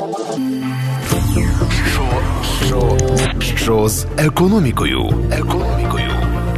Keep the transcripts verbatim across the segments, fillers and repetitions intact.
Що, що, що з економікою? Економікою.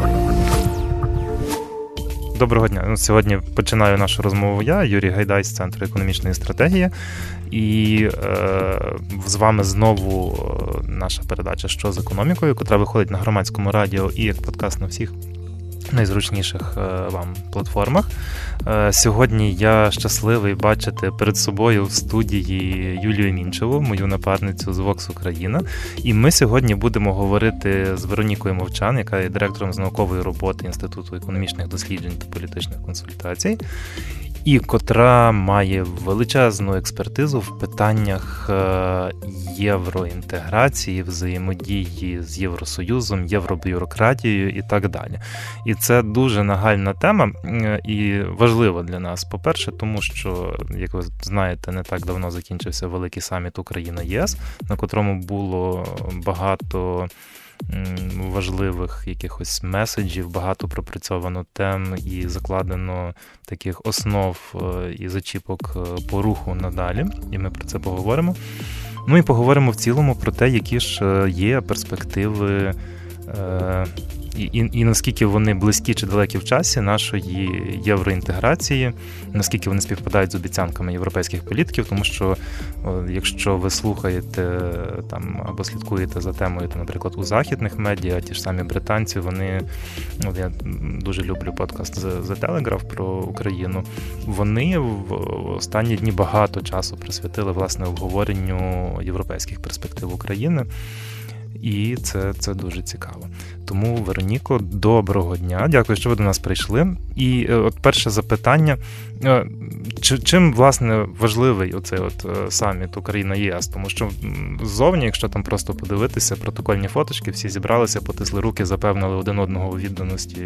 Доброго дня. Сьогодні починаю нашу розмову я, Юрій Гайдай з Центру економічної стратегії. І е, з вами знову наша передача «Що з економікою», котра виходить на Громадському радіо і як подкаст на всіх найзручніших е, вам платформах. Е, сьогодні я щасливий бачити перед собою в студії Юлію Мінчеву, мою напарницю з Vox Україна. І ми сьогодні будемо говорити з Веронікою Мовчан, яка є директором з наукової роботи Інституту економічних досліджень та політичних консультацій, і котра має величезну експертизу в питаннях євроінтеграції, взаємодії з Євросоюзом, євробюрократією і так далі. І це дуже нагальна тема і важлива для нас. По-перше, тому що, як ви знаєте, не так давно закінчився великий саміт Україна-ЄС, на котрому було багато важливих якихось меседжів, багато пропрацьовано тем і закладено таких основ і зачіпок по руху надалі, і ми про це поговоримо. Ну і поговоримо в цілому про те, які ж є перспективи і, і, і наскільки вони близькі чи далекі в часі нашої євроінтеграції, наскільки вони співпадають з обіцянками європейських політиків, тому що якщо ви слухаєте там або слідкуєте за темою, то, наприклад, у західних медіа, ті ж самі британці, вони, от я дуже люблю подкаст The Telegraph про Україну, вони в останні дні багато часу присвятили, власне, обговоренню європейських перспектив України. І це, це дуже цікаво. Тому, Вероніко, доброго дня. Дякую, що ви до нас прийшли. І от перше запитання. Чим, власне, важливий оцей от саміт Україна-ЄС? Тому що ззовні, якщо там просто подивитися, протокольні фоточки, всі зібралися, потисли руки, запевнили один одного у відданості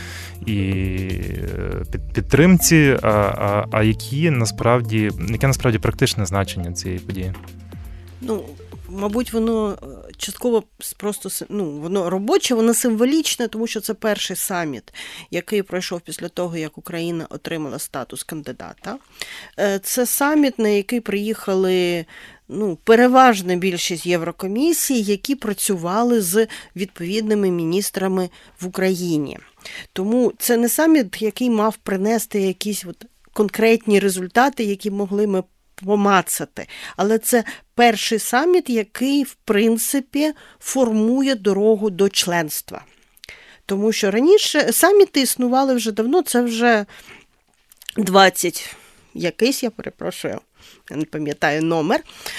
і підтримці. А, а, а які насправді, яке насправді практичне значення цієї події? Ну, мабуть, воно частково просто, ну, воно робоче, воно символічне, тому що це перший саміт, який пройшов після того, як Україна отримала статус кандидата. Це саміт, на який приїхали, ну, переважна більшість Єврокомісії, які працювали з відповідними міністрами в Україні. Тому це не саміт, який мав принести якісь от конкретні результати, які могли ми помацати. Але це перший саміт, який, в принципі, формує дорогу до членства. Тому що раніше саміти існували вже давно, це вже двадцять якийсь, я перепрошую, я не пам'ятаю номер,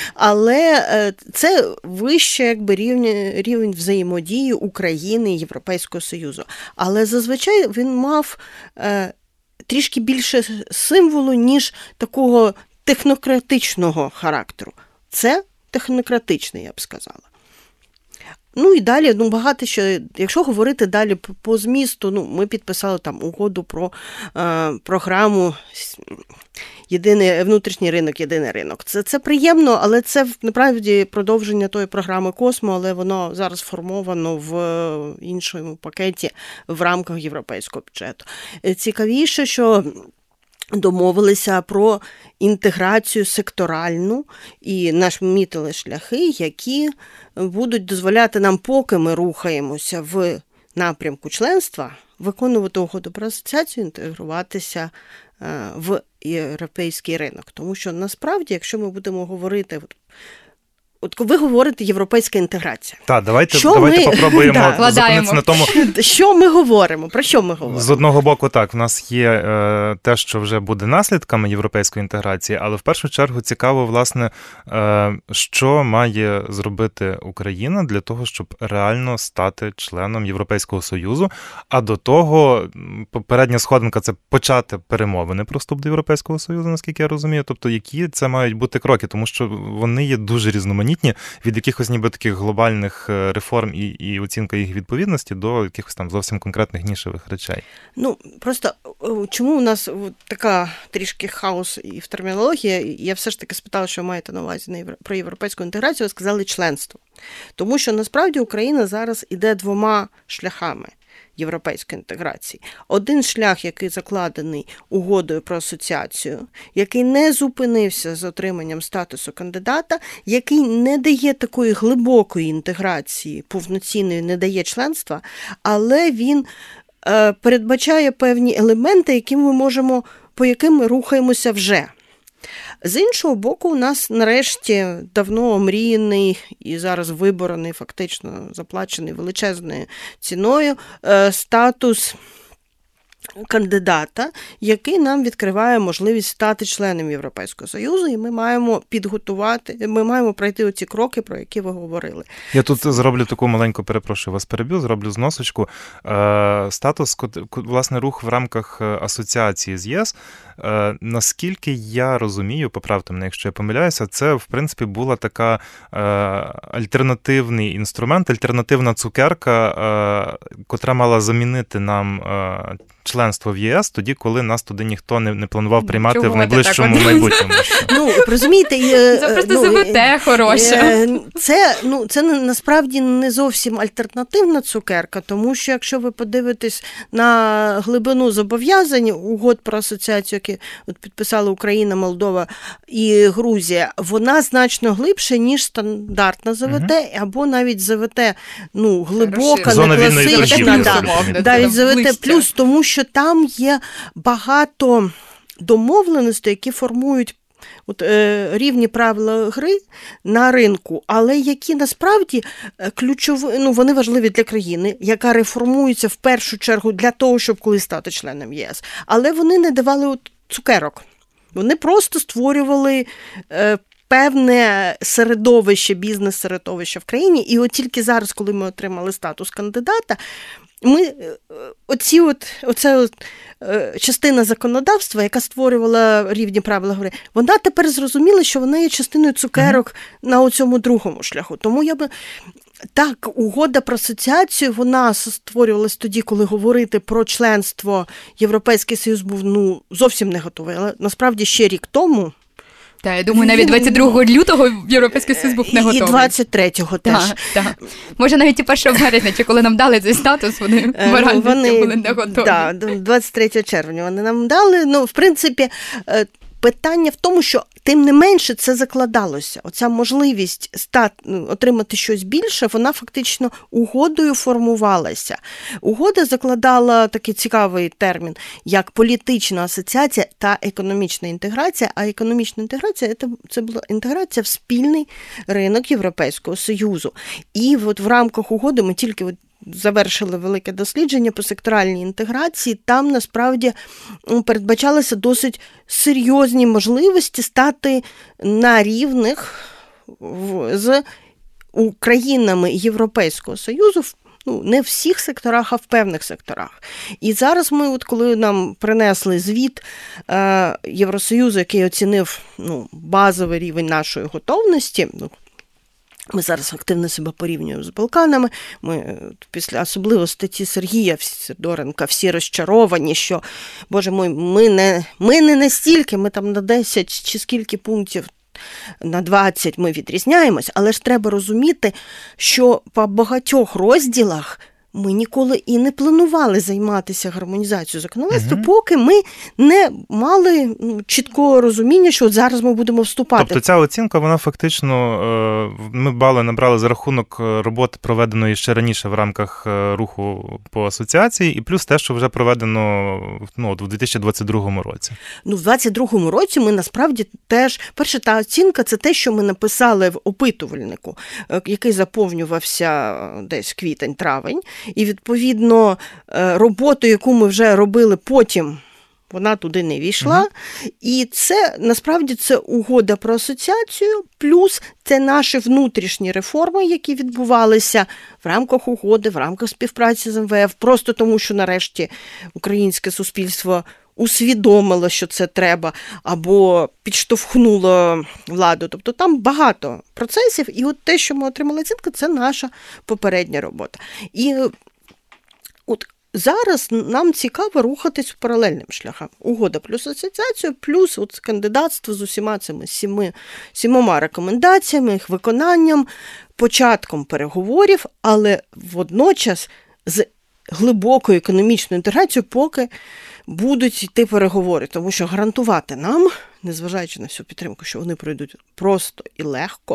але це вище якби рівень, рівень взаємодії України і Європейського Союзу. Але зазвичай він мав е, трішки більше символу, ніж такого технократичного характеру. Це технократичний, я б сказала. Ну і далі, ну багато що, якщо говорити далі по змісту, ну ми підписали там угоду про е, програму єдиний внутрішній ринок, єдиний ринок. Це, це приємно, але це насправді продовження тої програми Космо, але воно зараз сформовано в іншому пакеті в рамках європейського бюджету. Цікавіше, що домовилися про інтеграцію секторальну і намітили шляхи, які будуть дозволяти нам, поки ми рухаємося в напрямку членства, виконувати угоду про асоціацію, інтегруватися в європейський ринок. Тому що насправді, якщо ми будемо говорити, от ви говорите європейська інтеграція. Так, давайте, давайте ми... попробуємо да. зупинитися на тому. Що ми говоримо? Про що ми говоримо? З одного боку, так, в нас є е, те, що вже буде наслідками європейської інтеграції, але в першу чергу цікаво, власне, е, що має зробити Україна для того, щоб реально стати членом Європейського Союзу, а до того попередня сходинка – це почати перемовини про вступ до Європейського Союзу, наскільки я розумію, тобто які це мають бути кроки, тому що вони є дуже різноманітні. Від якихось ніби таких глобальних реформ і, і оцінка їх відповідності до якихось там зовсім конкретних нішевих речей. Ну, просто чому у нас така трішки хаос і в термінології? Я все ж таки спитала, що маєте на увазі на євро... про європейську інтеграцію, ви сказали членство. Тому що насправді Україна зараз іде двома шляхами. європейської інтеграції. Один шлях, який закладений угодою про асоціацію, який не зупинився з отриманням статусу кандидата, який не дає такої глибокої інтеграції, повноцінної, не дає членства, але він е, передбачає певні елементи, які ми можемо, по яким ми рухаємося вже. З іншого боку, у нас нарешті давно омріяний і зараз виборений, фактично заплачений величезною ціною статус кандидата, який нам відкриває можливість стати членом Європейського Союзу, і ми маємо підготувати, ми маємо пройти оці кроки, про які ви говорили. Я тут зроблю таку маленьку, перепрошую, вас переб'ю, зроблю зносочку. Статус, власне, рух в рамках асоціації з ЄС, наскільки я розумію, поправте мене, якщо я помиляюся, це, в принципі, була така альтернативний інструмент, альтернативна цукерка, котра мала замінити нам членство в ЄС тоді, коли нас туди ніхто не, не планував приймати Чого в найближчому майбутньому. Ну, розумієте, це просто ЗВТ хороше. Це, ну, це насправді не зовсім альтернативна цукерка, тому що якщо ви подивитесь на глибину зобов'язань угод про асоціацію, які от підписали Україна, Молдова і Грузія, вона значно глибше, ніж стандартна ЗВТ, угу. або навіть ЗВТ, ну, глибока, не класична, да, навіть ЗВТ плюс, тому що там є багато домовленостей, які формують от, е, рівні правила гри на ринку, але які насправді ключові, ну, вони важливі для країни, яка реформується в першу чергу для того, щоб колись стати членом ЄС. Але вони не давали от цукерок. Вони просто створювали е, певне середовище, бізнес-середовище в країні. І от тільки зараз, коли ми отримали статус кандидата, ми, оці от, оце от, е, частина законодавства, яка створювала рівні правила гри, вона тепер зрозуміла, що вона є частиною цукерок mm-hmm. на оцьому другому шляху. Тому я би... Так, угода про асоціацію, вона створювалась тоді, коли говорити про членство, Європейський Союз був, ну, зовсім не готовий. Але насправді ще рік тому... Так, я думаю, навіть двадцять другого лютого Європейський Союз був не готовий. І двадцять третього теж. Так, так. Може, навіть і першого березня, чи коли нам дали цей статус, вони морально вони, були не готові. Так, двадцять третього червня вони нам дали. Ну, в принципі, питання в тому, що тим не менше це закладалося. Оця можливість стати, отримати щось більше, вона фактично угодою формувалася. Угода закладала такий цікавий термін, як політична асоціація та економічна інтеграція. А економічна інтеграція – це була інтеграція в спільний ринок Європейського Союзу. І от в рамках угоди ми тільки от завершили велике дослідження по секторальній інтеграції, там насправді передбачалися досить серйозні можливості стати на рівних з країнами Європейського Союзу, ну, не в всіх секторах, а в певних секторах. І зараз ми, от коли нам принесли звіт е, Євросоюзу, який оцінив, ну, базовий рівень нашої готовності, ну, ми зараз активно себе порівнюємо з Балканами. Ми після особливо статті Сергія Сидоренка всі розчаровані, що, боже мой, ми не, ми не настільки, ми там на десять чи скільки пунктів, на двадцять ми відрізняємось, але ж треба розуміти, що по багатьох розділах ми ніколи і не планували займатися гармонізацією законодавства, угу. поки ми не мали, ну, чіткого розуміння, що от зараз ми будемо вступати. Тобто ця оцінка, вона фактично, ми бали набрали за рахунок роботи, проведеної ще раніше в рамках руху по асоціації, і плюс те, що вже проведено, ну, у дві тисячі двадцять другому році. Ну, в двадцять другому році ми насправді теж, перша та оцінка, це те, що ми написали в опитувальнику, який заповнювався десь квітень-травень. І, відповідно, роботу, яку ми вже робили потім, вона туди не війшла. Mm-hmm. І це, насправді, це угода про асоціацію, плюс це наші внутрішні реформи, які відбувалися в рамках угоди, в рамках співпраці з ем ве еф, просто тому, що нарешті українське суспільство усвідомило, що це треба, або підштовхнуло владу. Тобто там багато процесів, і от те, що ми отримали оцінку, це наша попередня робота. І от зараз нам цікаво рухатись паралельним шляхом. Угода плюс асоціацію, плюс от кандидатство з усіма цими сіми, сімома рекомендаціями, їх виконанням, початком переговорів, але водночас з глибоку економічну інтеграцію, поки будуть йти переговори. Тому що гарантувати нам, незважаючи на всю підтримку, що вони пройдуть просто і легко,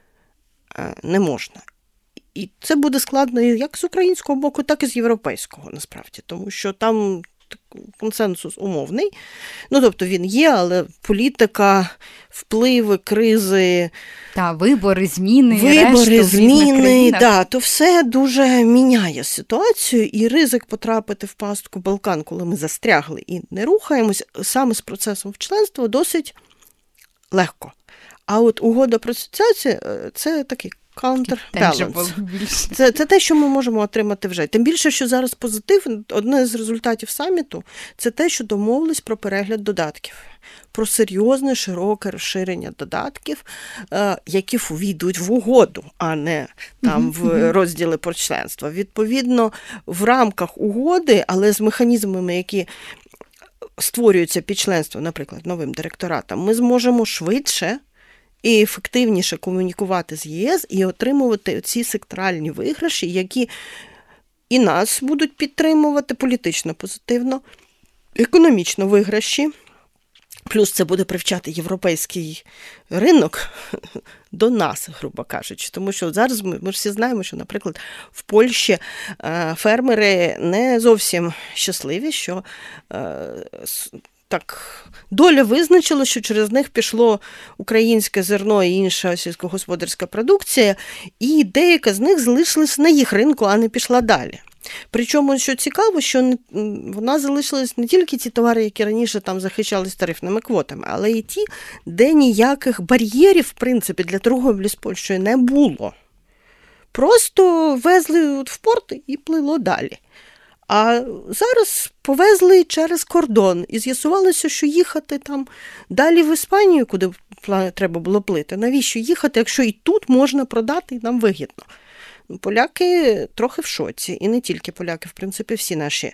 не можна. І це буде складно як з українського боку, так і з європейського, насправді. Тому що там консенсус умовний. Ну, тобто він є, але політика, впливи, кризи... Та, вибори, зміни, Вибори, решту зміни, да, то все дуже міняє ситуацію, і ризик потрапити в пастку Балкан, коли ми застрягли і не рухаємось, саме з процесом в членство досить легко. А от угода про асоціацію – це такий counterbalance. Це, це те, що ми можемо отримати вже. Тим більше, що зараз позитив, одне з результатів саміту – це те, що домовились про перегляд додатків. Про серйозне, широке розширення додатків, які увійдуть в угоду, а не там в розділи про членство. Відповідно, в рамках угоди, але з механізмами, які створюються під членство, наприклад, новим директоратом, ми зможемо швидше і ефективніше комунікувати з ЄС і отримувати ці секторальні виграші, які і нас будуть підтримувати політично позитивно, економічно виграші. Плюс це буде привчати європейський ринок до нас, грубо кажучи. Тому що зараз ми, ми всі знаємо, що, наприклад, в Польщі е, фермери не зовсім щасливі, що е, так доля визначила, що через них пішло українське зерно і інша сільськогосподарська продукція, і деяка з них залишилась на їх ринку, а не пішла далі. Причому, що цікаво, що вона залишилась не тільки ті товари, які раніше там захищались тарифними квотами, але і ті, де ніяких бар'єрів, в принципі, для торговлі з Польщею не було. Просто везли в порт і плило далі. А зараз повезли через кордон і з'ясувалося, що їхати там далі в Іспанію, куди треба було плити, навіщо їхати, якщо і тут можна продати, і нам вигідно. Поляки трохи в шоці, і не тільки поляки, в принципі, всі наші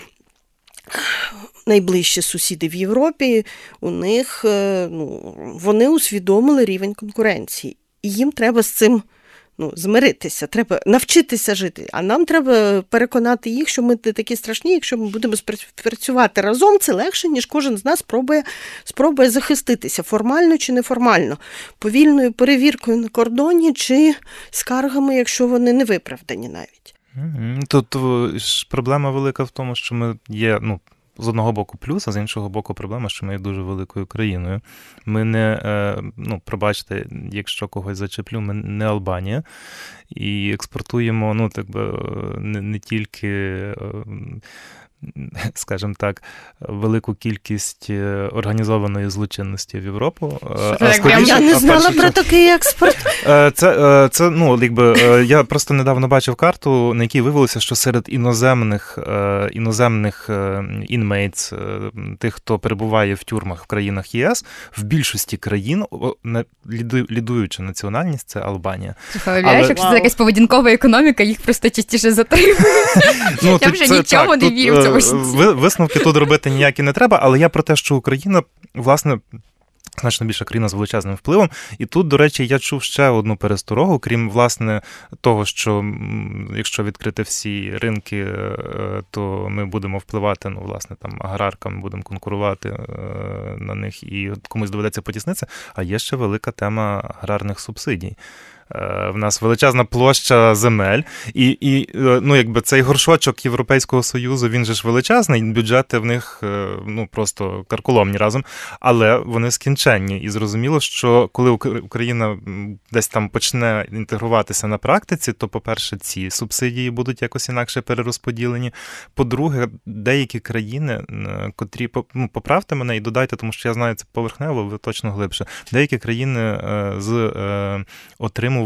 найближчі сусіди в Європі, у них, ну, вони усвідомили рівень конкуренції, і їм треба з цим ну, змиритися, треба навчитися жити, а нам треба переконати їх, що ми не такі страшні, якщо ми будемо працювати разом, це легше, ніж кожен з нас спробує, спробує захиститися, формально чи неформально, повільною перевіркою на кордоні чи скаргами, якщо вони не виправдані навіть. Тут проблема велика в тому, що ми є, ну, з одного боку плюс, а з іншого боку проблема, що ми є дуже великою країною. Ми не, ну, пробачте, якщо когось зачеплю, ми не Албанія. І експортуємо, ну, так би, не, не тільки, скажімо так, велику кількість організованої злочинності в Європу. А скоріше, я не знала про такий експорт. Це, це, ну, якби, я просто недавно бачив карту, на якій виявилося, що серед іноземних, іноземних інмейтс, тих, хто перебуває в тюрмах в країнах ЄС, в більшості країн лідуюча національність – це Албанія. Уявляєш, якщо це якась поведінкова економіка, їх просто частіше затримують. Ну, я вже це, нічого так, не вів. Висновки тут робити ніякі не треба, але я про те, що Україна, власне, значно більша країна з величезним впливом. І тут, до речі, я чув ще одну пересторогу, крім, власне, того, що якщо відкрити всі ринки, то ми будемо впливати, ну, власне, там, аграрками, будемо конкурувати на них і комусь доведеться потіснитися. А є ще велика тема аграрних субсидій. В нас величезна площа земель, і, і ну, якби цей горшочок Європейського Союзу, він же ж величезний, бюджети в них, ну, просто карколомні разом, але вони скінченні. І зрозуміло, що коли Україна десь там почне інтегруватися на практиці, то, по-перше, ці субсидії будуть якось інакше перерозподілені. По-друге, деякі країни, котрі, ну, поправте мене і додайте, тому що я знаю це поверхнево, ви точно глибше, деякі країни з отримувачів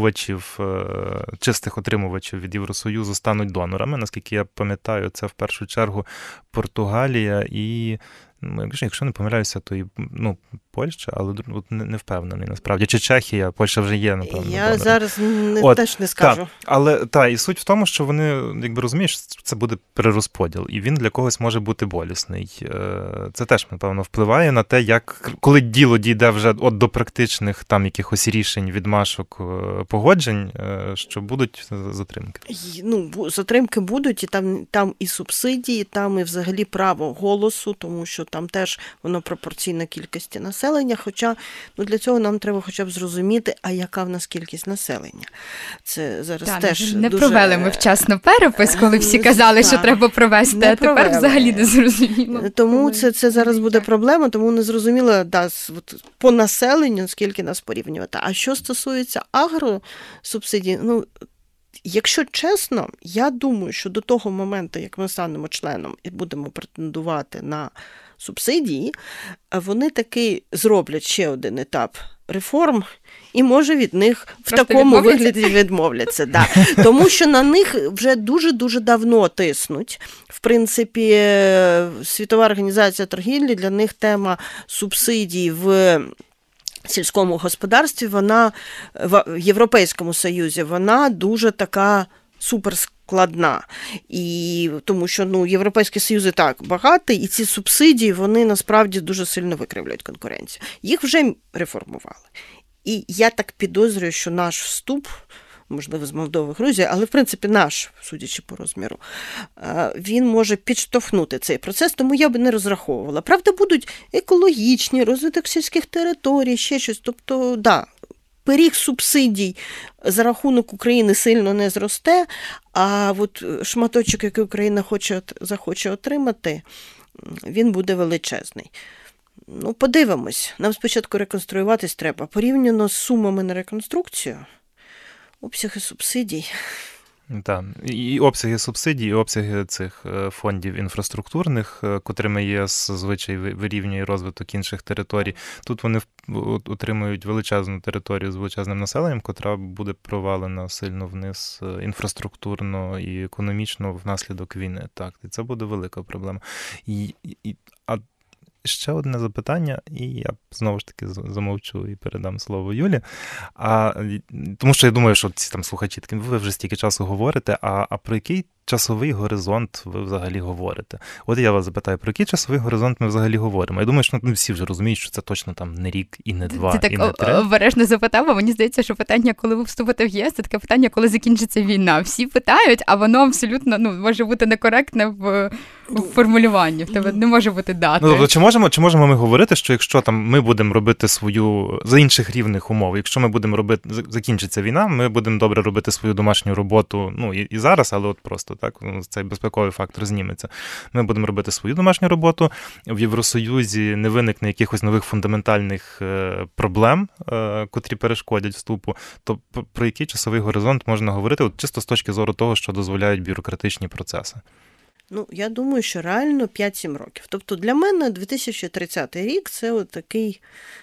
чистих отримувачів від Євросоюзу стануть донорами. Наскільки я пам'ятаю, це в першу чергу Португалія і, якщо не помиляюся, то і ну, Польща, але от не, не впевнений насправді. Чи Чехія, Польща вже є, напевно. Я добре. зараз не, от, теж не скажу. Та, але та, і суть в тому, що вони, якби розумієш, це буде перерозподіл, і він для когось може бути болісний. Це теж, напевно, впливає на те, як, коли діло дійде вже от до практичних там якихось рішень, відмашок, погоджень, що будуть затримки. Ну, затримки будуть, і там, там і субсидії, там і взагалі право голосу, тому що там теж воно пропорційна кількості населення, хоча ну, для цього нам треба хоча б зрозуміти, а яка в нас кількість населення. Це зараз да, теж не дуже... провели ми вчасно перепис, коли всі казали, що треба провести, не а тепер провели. Взагалі не зрозуміло. Тому це, це зараз буде проблема, тому не зрозуміло да, по населенню, скільки нас порівнювати. А що стосується агросубсидій, ну, якщо чесно, я думаю, що до того моменту, як ми станемо членом і будемо претендувати на субсидії, вони таки зроблять ще один етап реформ і, може, від них в Просто такому вигляді відмовляться. Да. Тому що на них вже дуже-дуже давно тиснуть. В принципі, Світова організація торгівлі, для них тема субсидій в сільському господарстві, вона в Європейському Союзі, вона дуже така суперскладна. І тому що ну, Європейський Союз і так багатий, і ці субсидії, вони насправді дуже сильно викривлюють конкуренцію. Їх вже реформували. І я так підозрюю, що наш вступ, можливо, з Молдови, Грузії, але, в принципі, наш, судячи по розміру, він може підштовхнути цей процес, тому я би не розраховувала. Правда, будуть екологічні, розвиток сільських територій, ще щось. Тобто, да, пиріг субсидій за рахунок України сильно не зросте, а от шматочок, який Україна хоче, захоче отримати, він буде величезний. Ну, подивимось. Нам спочатку реконструюватись треба. Порівняно з сумами на реконструкцію, обсяги субсидій. Так, і обсяги субсидій, і обсяги цих фондів інфраструктурних, котрими ЄС зазвичай вирівнює розвиток інших територій. Тут вони отримують величезну територію з величезним населенням, котра буде провалена сильно вниз інфраструктурно і економічно внаслідок війни. Так, і це буде велика проблема. І, і, а ще одне запитання, і я знову ж таки замовчу і передам слово Юлі. А, тому що я думаю, що ці там слухачі, ви вже стільки часу говорите, а, а про який часовий горизонт ви взагалі говорите? От я вас запитаю, про який часовий горизонт ми взагалі говоримо? Я думаю, що ну, всі вже розуміють, що це точно там не рік, і не два, ти і не три. Ти так обережно запитав, а мені здається, що питання, коли ви вступите в ЄС, це таке питання, коли закінчиться війна. Всі питають, а воно абсолютно ну, може бути некоректне в, в формулюванні. В тебе не може бути дати. Ну, чи можемо, чи можемо ми говорити, що якщо там ми будемо робити свою, за інших рівних умов, якщо ми будемо робити, закінчиться війна, ми будемо добре робити свою домашню роботу, ну, і, і зараз, але от просто так, цей безпековий фактор зніметься. Ми будемо робити свою домашню роботу, в Євросоюзі не виникне якихось нових фундаментальних проблем, котрі перешкодять вступу, то про який часовий горизонт можна говорити, от чисто з точки зору того, що дозволяють бюрократичні процеси? Ну, я думаю, що реально п'ять-сім років. Тобто для мене дві тисячі тридцятий рік – це от такий,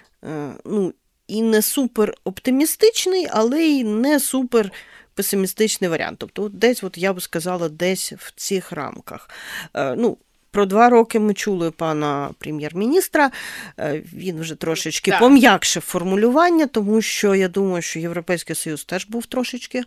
ну, і не супер оптимістичний, але й не супер песимістичний варіант. Тобто от десь, от я б сказала, десь в цих рамках. Ну, про два роки ми чули пана прем'єр-міністра, він вже трошечки пом'якшив формулювання, тому що я думаю, що Європейський Союз теж був трошечки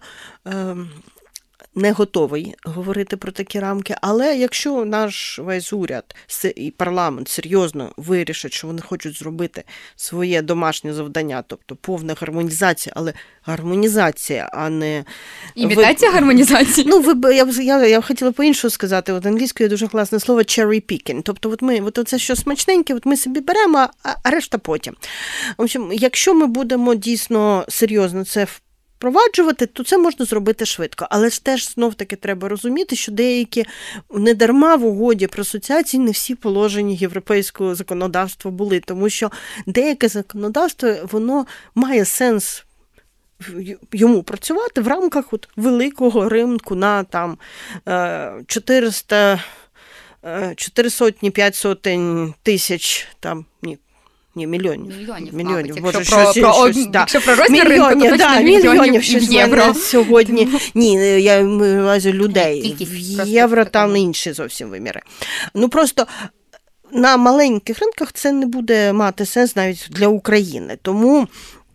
не готовий говорити про такі рамки, але якщо наш весь уряд і парламент серйозно вирішать, що вони хочуть зробити своє домашнє завдання, тобто повна гармонізація, але гармонізація, а не... Імітація ви... гармонізації? Ну, ви, я, я, я хотіла по-іншому сказати, от англійською є дуже класне слово cherry picking, тобто от ми, от це що смачненьке, от ми собі беремо, а, а решта потім. В общем, якщо ми будемо дійсно серйозно це впроваджувати, то це можна зробити швидко. Але ж теж знов-таки треба розуміти, що деякі недарма в угоді про асоціації не всі положення європейського законодавства були, тому що деяке законодавство, воно має сенс йому працювати в рамках от великого ринку на там чотириста, чотири сотні, п'ять сотень тисяч, там, ні, Ні, мільйонів. Мільйонів, мільйонів. Боже, про, щось, про, щось, щось, да. Якщо про розмір мільйонів, ринку, то да, точно мільйонів, мільйонів щось в євро. Сьогодні, ні, я маю на увазі людей. Кількість в євро просто там інші зовсім виміри. Ну просто, на маленьких ринках це не буде мати сенс навіть для України. Тому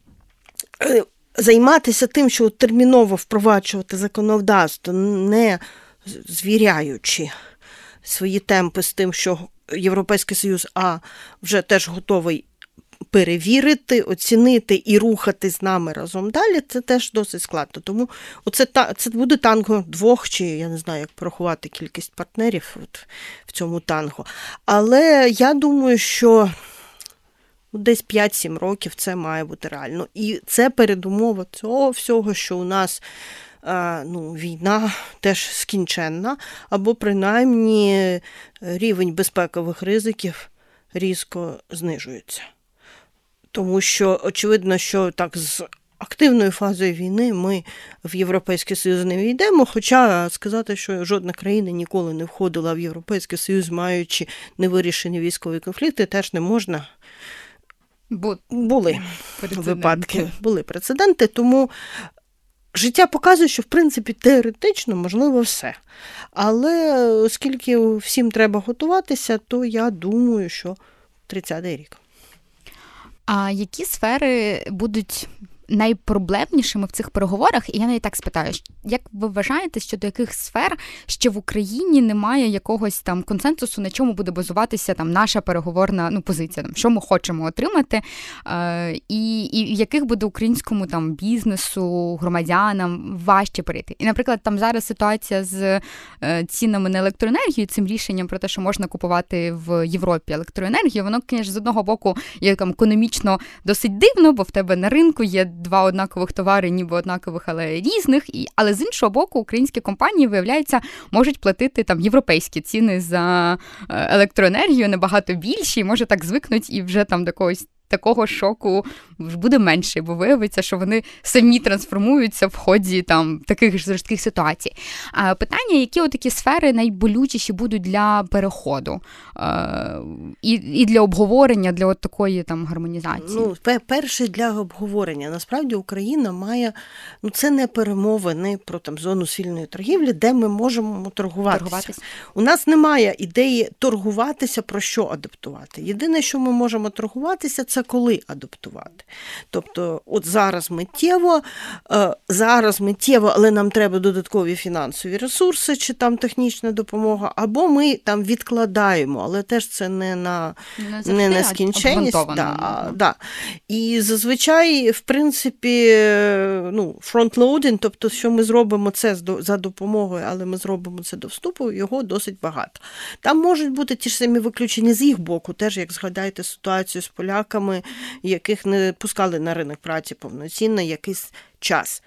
займатися тим, що терміново впроваджувати законодавство, не звіряючи свої темпи з тим, що Європейський Союз а вже теж готовий перевірити, оцінити і рухати з нами разом далі, це теж досить складно. Тому оце, це буде танго двох, чи я не знаю, як порахувати кількість партнерів от, в цьому танго. Але я думаю, що десь п'ять-сім років це має бути реально. І це передумова цього всього, що у нас ну, війна теж скінченна, або принаймні рівень безпекових ризиків різко знижується. Тому що очевидно, що так з активною фазою війни ми в Європейський Союз не війдемо, хоча сказати, що жодна країна ніколи не входила в Європейський Союз, маючи невирішені військові конфлікти, теж не можна. Бу... Були випадки, були прецеденти, тому життя показує, що, в принципі, теоретично можливо все. Але оскільки всім треба готуватися, то я думаю, що тридцятий рік. А які сфери будуть найпроблемнішими в цих переговорах? І я навіть так спитаю, як ви вважаєте, що до яких сфер ще в Україні немає якогось там консенсусу, на чому буде базуватися там наша переговорна ну, позиція, там, що ми хочемо отримати, е, і, і в яких буде українському там бізнесу, громадянам важче перейти? І, наприклад, там зараз ситуація з е, цінами на електроенергію, цим рішенням про те, що можна купувати в Європі електроенергію, воно, звісно, з одного боку є там економічно досить дивно, бо в тебе на ринку є два однакових товари, ніби однакових, але різних. І, але з іншого боку, українські компанії, виявляється, можуть платити там європейські ціни за електроенергію набагато більші, і може так звикнуть і вже там до когось такого шоку буде менше, бо виявиться, що вони самі трансформуються в ході там таких жорстких ситуацій. А питання, які отакі сфери найболючіші будуть для переходу а, і, і для обговорення, для от такої там гармонізації? Ну, перше для обговорення. Насправді Україна має, ну це не перемовини про там зону вільної торгівлі, де ми можемо торгуватися. торгуватися. У нас немає ідеї торгуватися, про що адаптувати. Єдине, що ми можемо торгуватися, це коли адаптувати. Тобто, от зараз миттєво, зараз миттєво, але нам треба додаткові фінансові ресурси, чи там технічна допомога, або ми там відкладаємо, але теж це не на, не не на скінченність. Да, да. І зазвичай, в принципі, ну, фронтлоудинг, тобто, що ми зробимо це за допомогою, але ми зробимо це до вступу, його досить багато. Там можуть бути ті ж самі виключення з їх боку, теж, як згадаєте ситуацію з поляками, яких не пускали на ринок праці повноцінно якийсь час.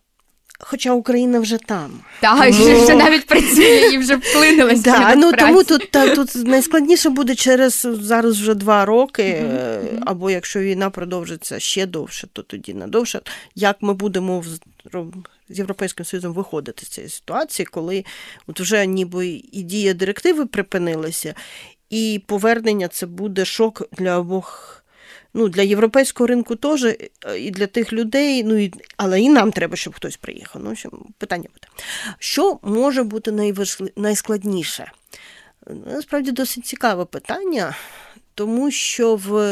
Хоча Україна вже там. Так, тому... вже навіть працює і вже вплинулася да, на ну, працю. Тому тут, та, тут найскладніше буде через зараз вже два роки, mm-hmm. або якщо війна продовжиться ще довше, то тоді надовше. Як ми будемо з Європейським Союзом виходити з цієї ситуації, коли от вже ніби і дія директиви припинилася, і повернення це буде шок для обох. Ну, для європейського ринку теж, і для тих людей, ну, і, але і нам треба, щоб хтось приїхав. Ну, що, питання буде. Що може бути найважли... найскладніше? Насправді, досить цікаве питання, тому що в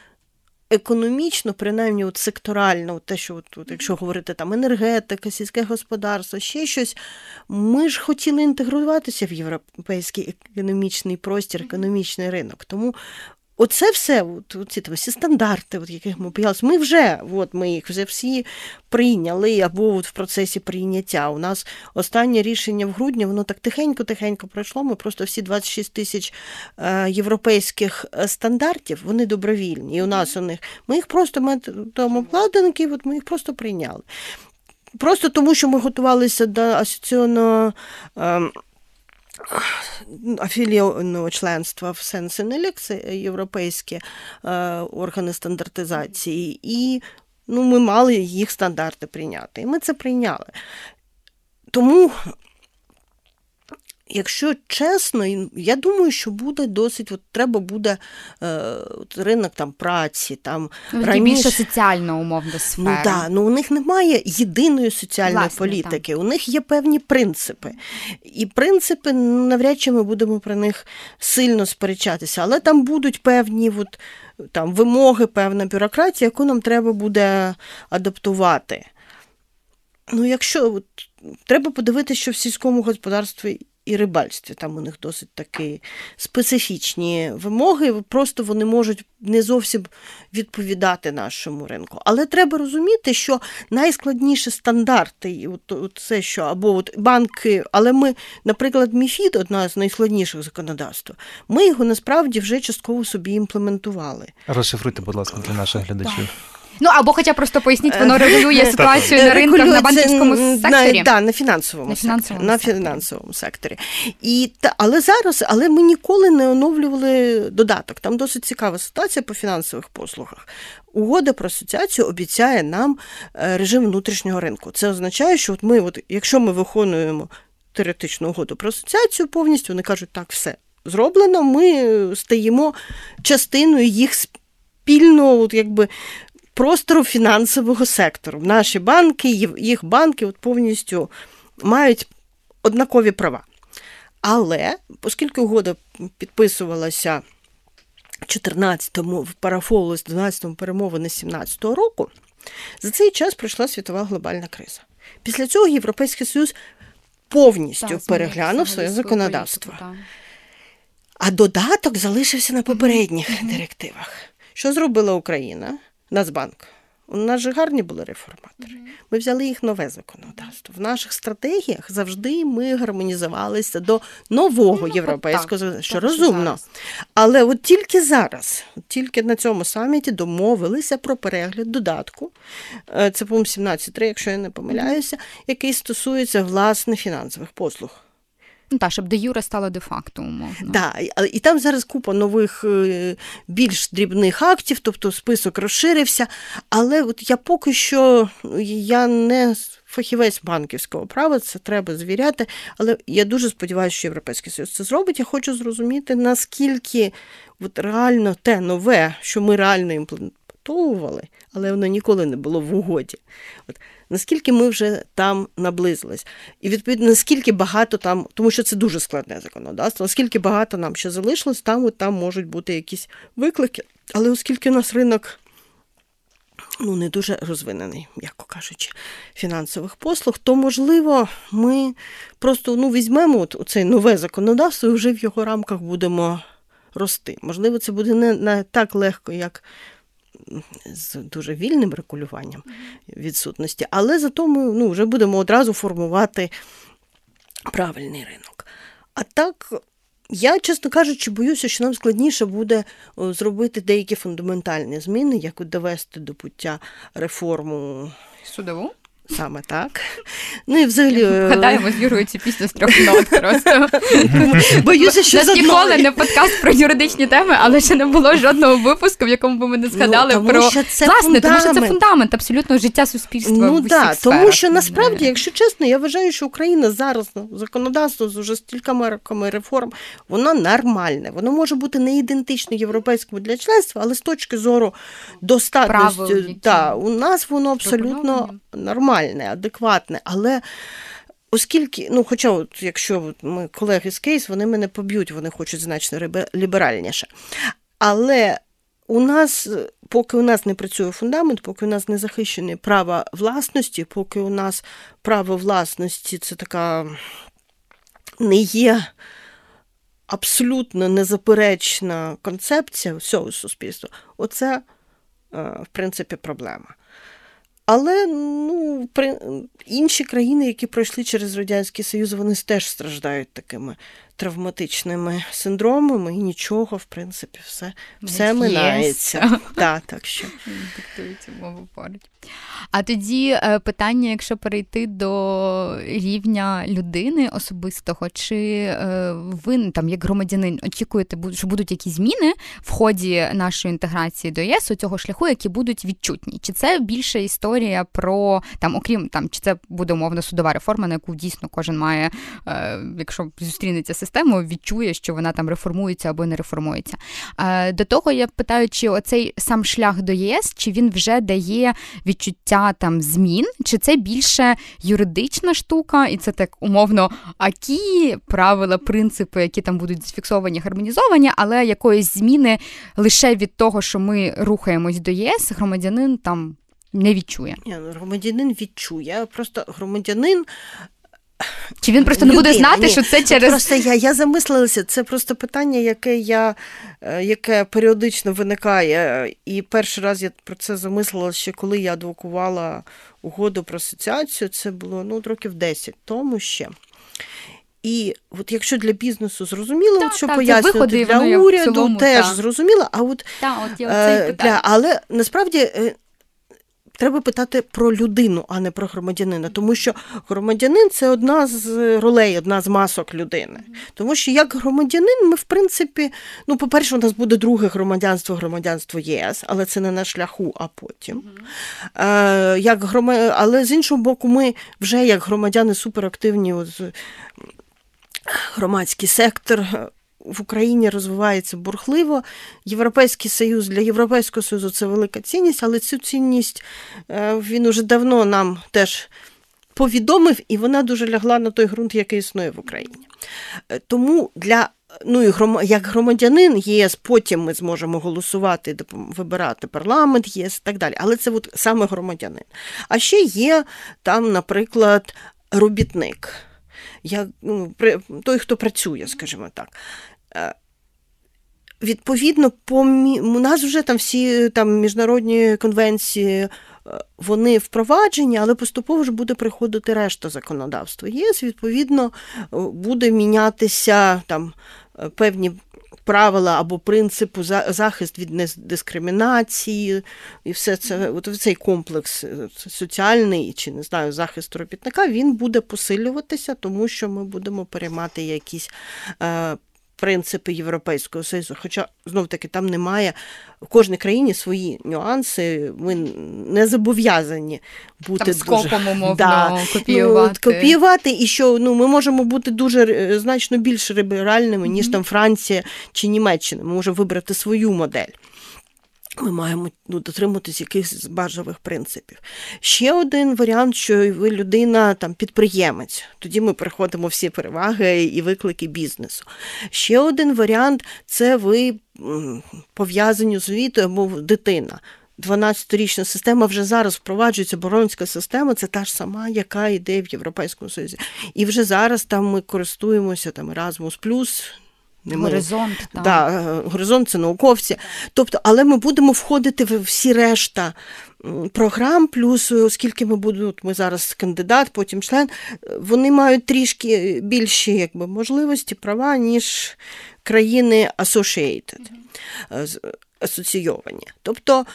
економічно, принаймні, от секторально, от те, що от, от, якщо говорити там енергетика, сільське господарство, ще щось, ми ж хотіли інтегруватися в європейський економічний простір, економічний ринок. Тому оце все, от, оці там, всі стандарти, от, яких ми боялися, ми вже, от, ми їх вже всі прийняли, або от в процесі прийняття. У нас останнє рішення в грудні, воно так тихенько-тихенько пройшло, ми просто всі двадцять шість тисяч е, європейських стандартів, вони добровільні, і у нас у них, ми їх просто, ми там обкладинки, от ми їх просто прийняли. Просто тому, що ми готувалися до асоційного е, афілійованого членства в Сенсенелік, це європейські е, органи стандартизації, і ну, ми мали їх стандарти прийняти. І ми це прийняли. Тому Якщо чесно, я думаю, що буде досить, от треба буде е, от ринок там праці, там ну, раніше... більше соціально умовна сфера. Ну да, ну у них немає єдиної соціальної Власне, політики, так. у них є певні принципи. І принципи, навряд чи ми будемо про них сильно сперечатися, але там будуть певні от, там, вимоги, певна бюрократія, яку нам треба буде адаптувати. Ну, якщо от, треба подивитися, що в сільському господарстві і рибальстві, там у них досить такі специфічні вимоги, просто вони можуть не зовсім відповідати нашому ринку. Але треба розуміти, що найскладніші стандарти, от, от це що, або от банки, але ми, наприклад, МіФІД, одна з найскладніших законодавств, ми його насправді вже частково собі імплементували. Розшифруйте, будь ласка, для наших глядачів. Ну, або хоча просто поясніть, воно регулює ситуацію на ринках, на банківському секторі? Так, на фінансовому на секторі. Фінансовому на секторі. фінансовому секторі. І, та, але зараз, але ми ніколи не оновлювали додаток. Там досить цікава ситуація по фінансових послугах. Угода про асоціацію обіцяє нам режим внутрішнього ринку. Це означає, що от ми, от, якщо ми виконуємо теоретичну угоду про асоціацію повністю, вони кажуть, так, все зроблено, ми стаємо частиною їх спільного, от, якби, простору фінансового сектору. Наші банки, їх банки от повністю мають однакові права. Але, оскільки угода підписувалася в чотирнадцятому, парафовувалась в дванадцятому перемовини сімнадцятого року, за цей час пройшла світова глобальна криза. Після цього Європейський Союз повністю так, переглянув своє законодавство. Політику, а додаток залишився на попередніх mm-hmm. директивах. Що зробила Україна? Нацбанк. У нас же гарні були реформатори. Mm-hmm. Ми взяли їх нове законодавство. В наших стратегіях завжди ми гармонізувалися до нового ну, європейського законодавства, що розумно. Зараз. Але от тільки зараз, от тільки на цьому саміті домовилися про перегляд додатку. Це, по-моєму, сімнадцять три, якщо я не помиляюся, mm-hmm. який стосується, власне, фінансових послуг. Ну так, щоб де юре стало де-факто, умовно. Так, і там зараз купа нових, більш дрібних актів, тобто список розширився, але от я поки що, я не фахівець банківського права, це треба звіряти, але я дуже сподіваюся, що Європейський Союз це зробить. Я хочу зрозуміти, наскільки от реально те нове, що ми реально імплементовували, але воно ніколи не було в угоді. От, наскільки ми вже там наблизились. І, відповідно, наскільки багато там, тому що це дуже складне законодавство, наскільки багато нам ще залишилось, там, от, там можуть бути якісь виклики. Але оскільки у нас ринок ну, не дуже розвинений, м'яко кажучи, фінансових послуг, то, можливо, ми просто ну, візьмемо це нове законодавство і вже в його рамках будемо рости. Можливо, це буде не, не так легко, як з дуже вільним регулюванням відсутності, але зато ми ну, вже будемо одразу формувати правильний ринок. А так, я, чесно кажучи, боюся, що нам складніше буде зробити деякі фундаментальні зміни, як довести до пуття реформу судову. Саме так. Ну і взагалі... Гадаємо з Юрою цю пісню з трьох нот просто. Боюся, що нас ніколи не подкаст про юридичні теми, але ще не було жодного випуску, в якому б ми не згадали ну, про... Що це Власне, фундамент. тому що це фундамент абсолютно життя суспільства ну, в усіх да, сферах. Тому що насправді, якщо чесно, я вважаю, що Україна зараз ну, законодавство з уже стількома роками реформ, воно нормальне. Воно може бути не ідентично європейському для членства, але з точки зору достатності, да, у нас воно абсолютно нормальне, адекватне, але оскільки, ну, хоча, от, якщо от, ми колеги з Кейс, вони мене поб'ють, вони хочуть значно ліберальніше. Але у нас, поки у нас не працює фундамент, поки у нас не захищене право власності, поки у нас право власності це така не є абсолютно незаперечна концепція всього суспільства, оце, в принципі, проблема. Але ну, при... інші країни, які пройшли через Радянський Союз, вони теж страждають такими травматичними синдромами, і нічого, в принципі, все, все минається. Да, так що. Диктують умови поруч. А тоді питання, якщо перейти до рівня людини особистого, чи ви, там, як громадянин, очікуєте, що будуть якісь зміни в ході нашої інтеграції до ЄС, у цього шляху, які будуть відчутні? Чи це більше історія про, там, окрім, там, чи це буде умовно судова реформа, на яку дійсно кожен має, якщо зустрінеться з системою, відчує, що вона там реформується або не реформується. До того я питаю, чи оцей сам шлях до ЄС, чи він вже дає відчуття там змін, чи це більше юридична штука, і це так умовно акі, правила, принципи, які там будуть зафіксовані, гармонізовані, але якоїсь зміни лише від того, що ми рухаємось до ЄС, громадянин там не відчує. Ні, громадянин відчує, просто громадянин Чи він просто Людина, не буде знати, ні. що це через... Просто я, я замислилася, це просто питання, яке, я, яке періодично виникає. І перший раз я про це замислилася ще, коли я адвокувала угоду про асоціацію, це було ну, років десять тому ще. І от якщо для бізнесу зрозуміло, та, от, що та, пояснювати, для уряду цілому, теж та. зрозуміло, а от, та, от я е, для, але насправді е, треба питати про людину, а не про громадянина, тому що громадянин – це одна з ролей, одна з масок людини. Тому що як громадянин ми, в принципі, ну, по-перше, у нас буде друге громадянство, громадянство ЄС, але це не на шляху, а потім. Е, як грома... Але з іншого боку, ми вже як громадяни суперактивні, от, громадський сектор в Україні розвивається бурхливо. Європейський Союз, для Європейського Союзу це велика цінність, але цю цінність він уже давно нам теж повідомив, і вона дуже лягла на той ґрунт, який існує в Україні. Тому для, ну, і гром, як громадянин ЄС, потім ми зможемо голосувати, вибирати парламент ЄС і так далі. Але це от саме громадянин. А ще є там, наприклад, робітник. Я, ну, той, хто працює, скажімо так. Відповідно, по, у нас вже там всі там, міжнародні конвенції, вони впроваджені, але поступово ж буде приходити решта законодавства ЄС, відповідно, буде мінятися там певні правила або принципу захист від недискримінації, і все це, от цей комплекс соціальний, чи, не знаю, захисту робітника, він буде посилюватися, тому що ми будемо переймати якісь е, принципи Європейського Союзу. Хоча, знов-таки, там немає, в кожній країні свої нюанси, ми не зобов'язані бути там скопом, дуже... умовно, да, копіювати. Ну, копіювати, і що ну, ми можемо бути дуже, значно більш ліберальними, ніж mm-hmm. там Франція чи Німеччина. Ми можемо вибрати свою модель. Ми маємо ну, дотримуватись якихось базових принципів. Ще один варіант, що ви людина, там, підприємець. Тоді ми переходимо всі переваги і виклики бізнесу. Ще один варіант – це ви пов'язані з освітою або дитина. дванадцятирічна система вже зараз впроваджується, Болонська система, це та ж сама, яка йде в Європейському Союзі. І вже зараз там ми користуємося там Erasmus+, Горизонт, так. Да, Горизонт – це науковці. Тобто, але ми будемо входити в всі решта програм, плюс, оскільки ми будемо, ми зараз кандидат, потім член, вони мають трішки більші якби, можливості, права, ніж країни associated, mm-hmm. асоційовані. Тобто,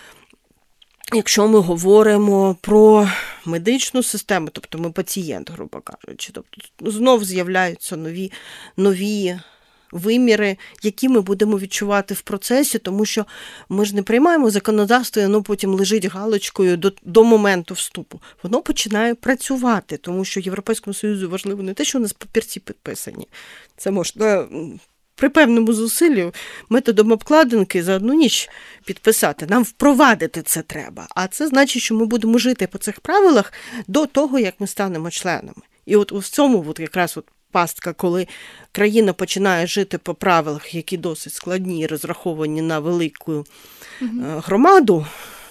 якщо ми говоримо про медичну систему, тобто ми пацієнт, грубо кажучи, тобто знов з'являються нові, нові виміри, які ми будемо відчувати в процесі, тому що ми ж не приймаємо законодавство, і воно потім лежить галочкою до, до моменту вступу. Воно починає працювати, тому що Європейському Союзу важливо не те, що у нас папірці підписані. Це можна при певному зусиллі методом обкладинки за одну ніч підписати. Нам впровадити це треба. А це значить, що ми будемо жити по цих правилах до того, як ми станемо членами. І от у цьому от якраз от пастка, коли країна починає жити по правилах, які досить складні і розраховані на велику угу. громаду.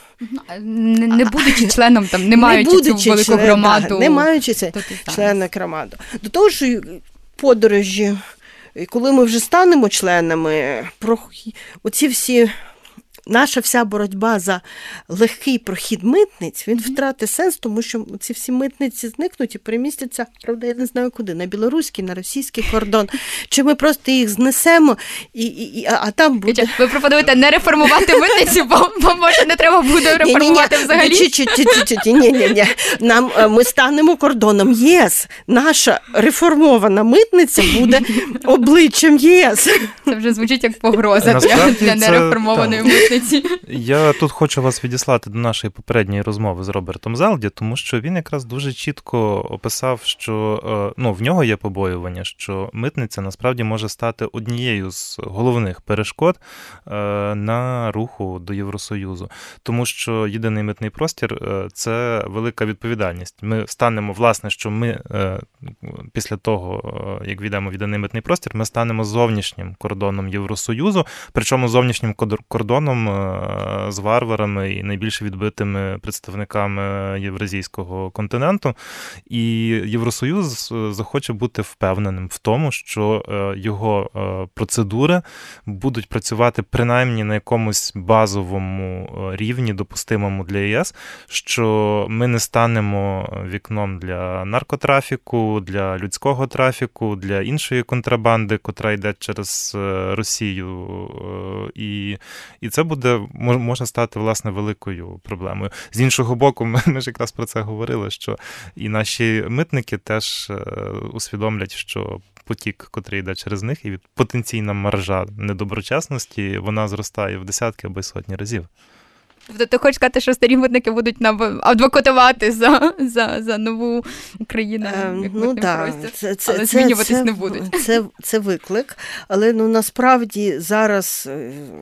Не, не будучи членом, там, не маючи не цю велику член, громаду. Да, не маючи це члена громаду. До того ж, подорожі, коли ми вже станемо членами, про оці всі наша вся боротьба за легкий прохід митниць, він втратить сенс, тому що ці всі митниці зникнуть і перемістяться, правда, я не знаю куди, на білоруський, на російський кордон. Чи ми просто їх знесемо, і, і, а там буде... Ви пропонуєте не реформувати митницю, бо, бо може не треба буде реформувати ні, ні, взагалі? Ні-ні-ні, нам ми станемо кордоном ЄС. Наша реформована митниця буде обличчям ЄС. Це вже звучить як погроза для, для нереформованої це, митниці. Я тут хочу вас відіслати до нашої попередньої розмови з Робертом Зелді, тому що він якраз дуже чітко описав, що ну, в нього є побоювання, що митниця насправді може стати однією з головних перешкод на руху до Євросоюзу. Тому що єдиний митний простір – це велика відповідальність. Ми станемо, власне, що ми після того, як війдемо в єдиний митний простір, ми станемо зовнішнім кордоном Євросоюзу, причому зовнішнім кордоном з варварами і найбільш відбитими представниками євразійського континенту. І Євросоюз захоче бути впевненим в тому, що його процедури будуть працювати принаймні на якомусь базовому рівні, допустимому для ЄС, що ми не станемо вікном для наркотрафіку, для людського трафіку, для іншої контрабанди, котра йде через Росію. І, і це буде, може стати, власне, великою проблемою. З іншого боку, ми, ми ж якраз про це говорили, що і наші митники теж усвідомлять, що потік, котрий йде через них, і потенційна маржа недоброчесності, вона зростає в десятки або й сотні разів. Тобто ти хочеш сказати, що старі митники будуть нам адвокатувати за, за, за нову Україну, як ну, митний да. простір, це, це, але це, змінюватись це, не будуть. Це, це виклик, але ну, насправді зараз,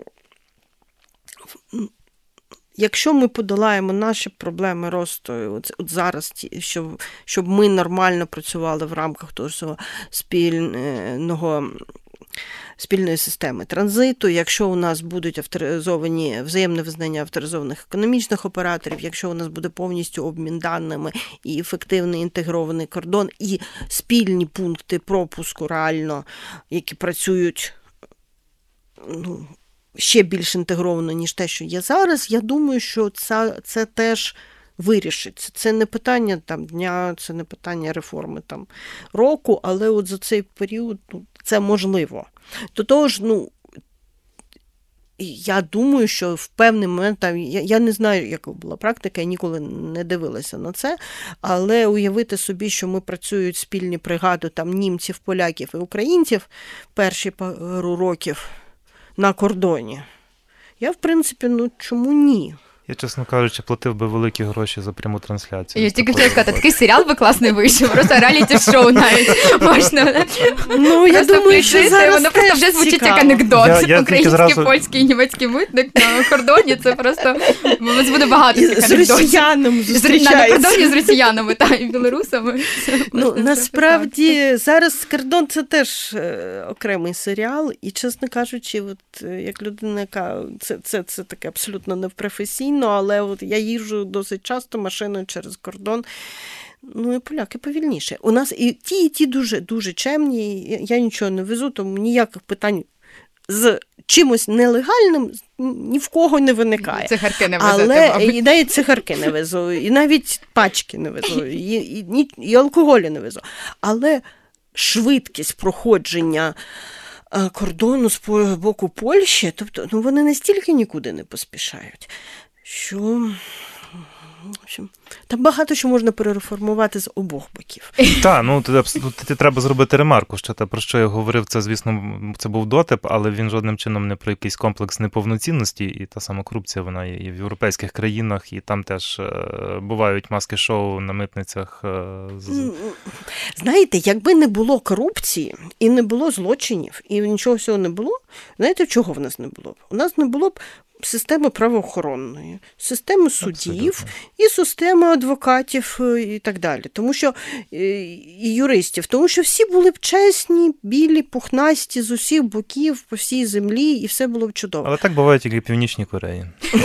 якщо ми подолаємо наші проблеми росту, от, от зараз, щоб, щоб ми нормально працювали в рамках того спільного спільної системи транзиту, якщо у нас будуть авторизовані, взаємне визнання авторизованих економічних операторів, якщо у нас буде повністю обмін даними і ефективний інтегрований кордон, і спільні пункти пропуску реально, які працюють ну, ще більш інтегровано, ніж те, що є зараз, я думаю, що це, це теж вирішиться. Це не питання там, дня, це не питання реформи там, року, але от за цей період ну, це можливо. До того ж, ну, я думаю, що в певний момент, там, я, я не знаю, яка була практика, я ніколи не дивилася на це, але уявити собі, що ми працюють спільні бригади там, німців, поляків і українців перші пару років на кордоні, я, в принципі, ну, чому ні? Я, чесно кажучи, платив би великі гроші за пряму трансляцію. Я тільки хотіла сказати, такий серіал би класний вийшов, просто реаліті-шоу навіть можна. Ну, я думаю, що зараз воно просто вже звучить цікаво. як анекдот. Я, я Український, зразу... польський, німецький митник на кордоні, це просто, у нас буде багато цих анекдотів. З росіянами зустрічається. На кордоні з росіянами, та, і білорусами. Ну, насправді, зараз «Кордон» – це теж окремий серіал, і, чесно кажучи, от, як людина, яка, це, це, це таке абсолютно непрофесійно, але от я їжджу досить часто машиною через кордон. Ну, і поляки повільніше. У нас і ті, і ті дуже, дуже чемні. Я нічого не везу, тому ніяких питань з чимось нелегальним ні в кого не виникає. Цигарки не везете, але мабуть. і навіть цигарки не везу, і навіть пачки не везу, і, і, і, і алкоголю не везу. Але швидкість проходження кордону з боку Польщі, тобто, ну, вони настільки нікуди не поспішають, що в общем, там багато що можна перереформувати з обох боків. Так, ну тут треба зробити ремарку, що те, про що я говорив, це, звісно, це був дотип, але він жодним чином не про якийсь комплекс неповноцінності, і та сама корупція, вона є і в європейських країнах, і там теж бувають маски-шоу на митницях. Знаєте, якби не було корупції, і не було злочинів, і нічого всього не було, знаєте, чого в нас не було б? У нас не було б системи правоохоронної, системи судів Абсолютно. І системи адвокатів і так далі. Тому що і юристів, тому що всі були б чесні, білі, пухнасті з усіх боків по всій землі, і все було б чудово. Але так буває тільки в Північній Кореї.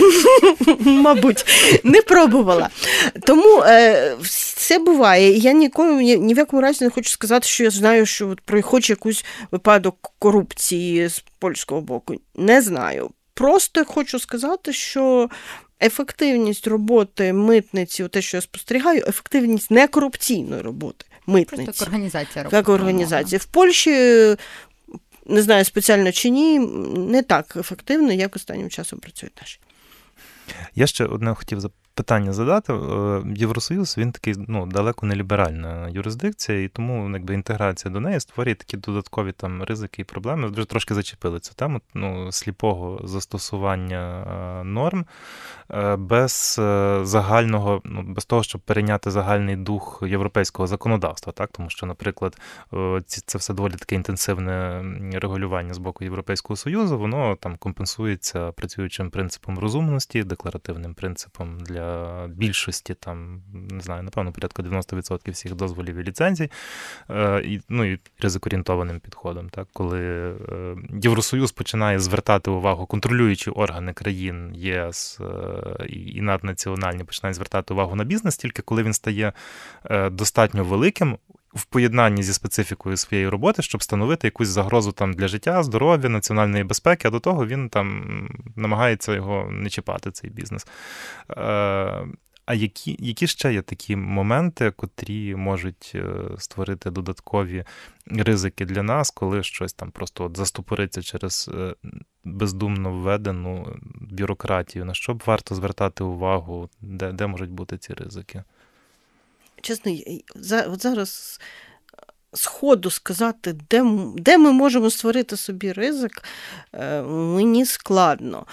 Мабуть, не пробувала. Тому е, все буває. Я нікому, ні в якому разі не хочу сказати, що я знаю, що от, про хоч якийсь випадок корупції з польського боку. Не знаю. просто хочу сказати, що ефективність роботи митниці, те, що я спостерігаю, ефективність некорупційної роботи митниці. Просто як організація роботи. Як організація. В Польщі, не знаю, спеціально чи ні, не так ефективно, як останнім часом працюють наші. Я ще одне хотів питання задати. Євросоюз, він такий, ну, далеко не ліберальна юрисдикція, і тому, якби, інтеграція до неї створює такі додаткові там ризики і проблеми. Вже трошки зачепили цю тему, ну, сліпого застосування норм без загального, ну, без того, щоб перейняти загальний дух європейського законодавства, так? Тому що, наприклад, це все доволі таке інтенсивне регулювання з боку Європейського Союзу, воно там компенсується працюючим принципом розумності, декларативним принципом для більшості, там, не знаю, напевно, порядка дев'яносто відсотків всіх дозволів і ліцензій, і, ну, і ризикоорієнтованим підходом, так? Коли Євросоюз починає звертати увагу, контролюючі органи країн ЄС і наднаціональні починають звертати увагу на бізнес, тільки коли він стає достатньо великим в поєднанні зі специфікою своєї роботи, щоб становити якусь загрозу там для життя, здоров'я, національної безпеки, а до того він там намагається його не чіпати, цей бізнес. А які, які ще є такі моменти, котрі можуть створити додаткові ризики для нас, коли щось там просто от застопориться через бездумно введену бюрократію? На що б варто звертати увагу? Де, де можуть бути ці ризики? Чесно, от зараз сходу сказати, де, де ми можемо створити собі ризик, мені складно.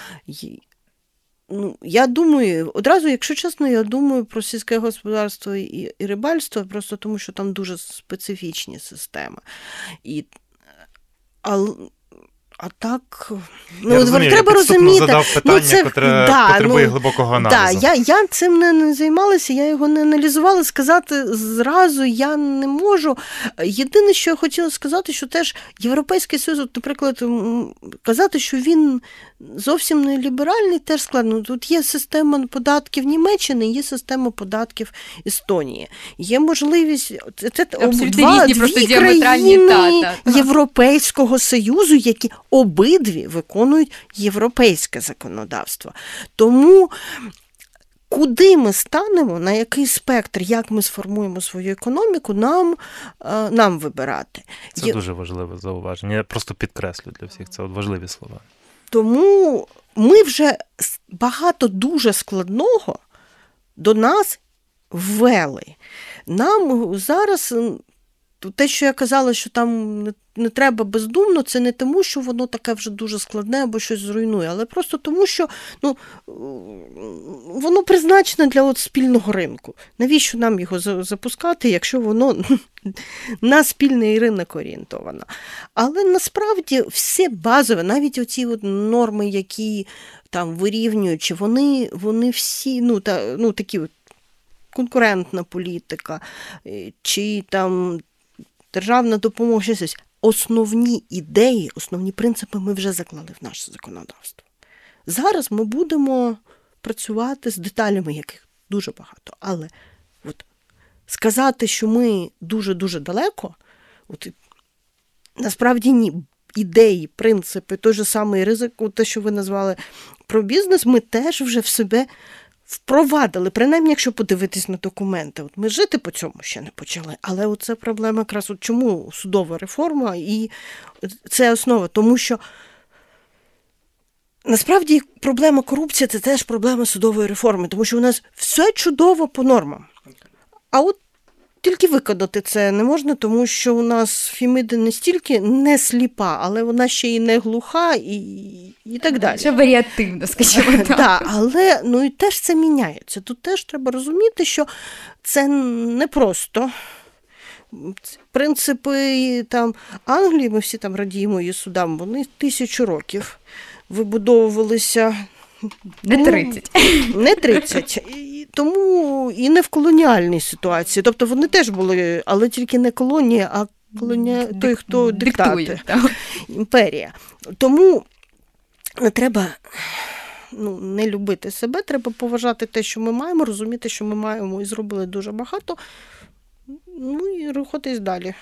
Ну, я думаю, одразу, якщо чесно, я думаю про сільське господарство і, і рибальство, просто тому, що там дуже специфічні системи. І, а, а так, ну, розумію, треба я розуміти. Задав питання, ну, це, котре да, потребує ну, глибокого аналізу. Да, я, я цим не, не займалася, я його не аналізувала, сказати зразу я не можу. Єдине, що я хотіла сказати, що теж Європейський Союз, наприклад, казати, що він зовсім не ліберальний, теж складно. Тут є система податків Німеччини, є система податків Естонії. Є можливість, це обидва дві країни та, та, та. Європейського Союзу, які обидві виконують європейське законодавство. Тому куди ми станемо, на який спектр, як ми сформуємо свою економіку, нам, нам вибирати. Це Є... дуже важливе зауваження. Я просто підкреслю для всіх, це важливі слова. Тому ми вже багато дуже складного до нас ввели. Нам зараз, те, що я казала, що там не треба бездумно, це не тому, що воно таке вже дуже складне або щось зруйнує, але просто тому, що ну, воно призначене для от спільного ринку. Навіщо нам його запускати, якщо воно на спільний ринок орієнтовано? Але насправді все базове, навіть оці от норми, які там вирівнюючи, вони, вони всі, ну, та, ну такі от конкурентна політика, чи там державна допомога, щось. Основні ідеї, основні принципи ми вже заклали в наше законодавство. Зараз ми будемо працювати з деталями, яких дуже багато. Але от, сказати, що ми дуже-дуже далеко, от, насправді ні. Ідеї, принципи, той же самий ризик, те, що ви назвали про бізнес, ми теж вже в себе впровадили, принаймні, якщо подивитись на документи. От ми жити по цьому ще не почали, але оце проблема якраз, от чому судова реформа, і це основа, тому що насправді проблема корупції – це теж проблема судової реформи, тому що у нас все чудово по нормам. А от тільки виконати це не можна, тому що у нас Феміда не стільки не сліпа, але вона ще й не глуха і, і так далі. Ще варіативно, скажімо так. Так, але ну, і теж це міняється. Тут теж треба розуміти, що це не просто. Принципи там, Англії, ми всі там радіємо її судам, вони тисячу років вибудовувалися. Не тридцять. Не тридцять. І, тому і не в колоніальній ситуації. Тобто вони теж були, але тільки не колонія, а колонія, Дик, той, хто диктатор. Імперія. Тому не треба ну, не любити себе, треба поважати те, що ми маємо, розуміти, що ми маємо і зробили дуже багато, ну і рухатись далі.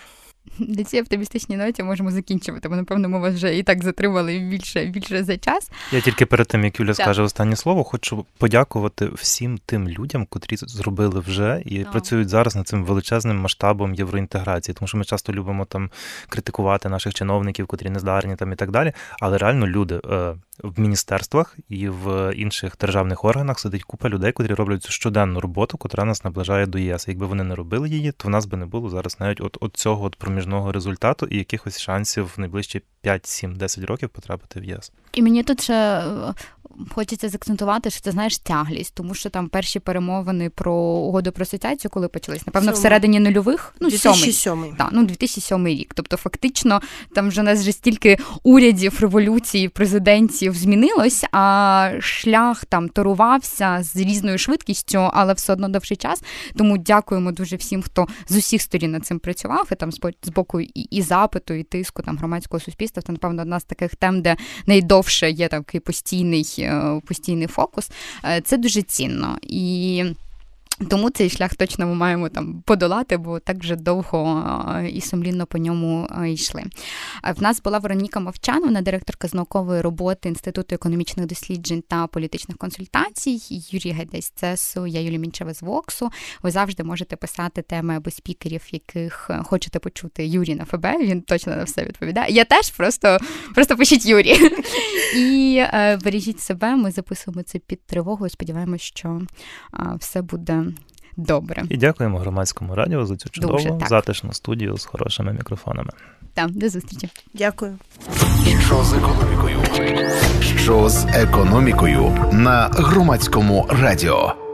На цій оптимістичній ноті можемо закінчувати, бо, напевно, ми вас вже і так затримали більше, більше за час. Я тільки перед тим, як Юля так. скаже останнє слово, хочу подякувати всім тим людям, котрі зробили вже і так. працюють зараз над цим величезним масштабом євроінтеграції, тому що ми часто любимо там критикувати наших чиновників, котрі нездарні там і так далі, але реально люди в міністерствах і в інших державних органах сидить купа людей, котрі роблять цю щоденну роботу, котра нас наближає до ЄС. Якби вони не робили її, то в нас би не було зараз навіть от, от цього от проміжного результату і якихось шансів в найближчі п'ять, сім, десять років потрапити в ЄС. І мені тут ще хочеться заакцентувати, що це, знаєш, тяглість, тому що там перші перемовини про угоду про асоціацію, коли почались, напевно, Сьомий. всередині нульових, ну, дві тисячі сьомий. Так, ну, дві тисячі сьомий рік. Тобто, фактично, там вже у нас вже стільки урядів, революцій, президентів змінилось, а шлях там торувався з різною швидкістю, але все одно довший час. Тому дякуємо дуже всім, хто з усіх сторін над цим працював, і там з боку і, і запиту, і тиску там громадського суспільства. Це, напевно, одна з таких тем, де найдовше є такий постійний постійний фокус, це дуже цінно. І тому цей шлях точно ми маємо там подолати, бо так вже довго і сумлінно по ньому йшли. В нас була Вероніка Мовчан, вона директорка з наукової роботи Інституту економічних досліджень та політичних консультацій, Юрій Гайдай з ЦЕСу, я Юлія Мінчева з Воксу. Ви завжди можете писати теми або спікерів, яких хочете почути Юрій на ФБ, він точно на все відповідає. Я теж, просто, просто пишіть Юрій. І е, бережіть себе, ми записуємо це під тривогою, сподіваємось, що е, все буде добре. І дякуємо Громадському радіо за цю чудову, затишну студію з хорошими мікрофонами. Так, до зустрічі. Дякую. Що з економікою? Що з економікою на Громадському радіо?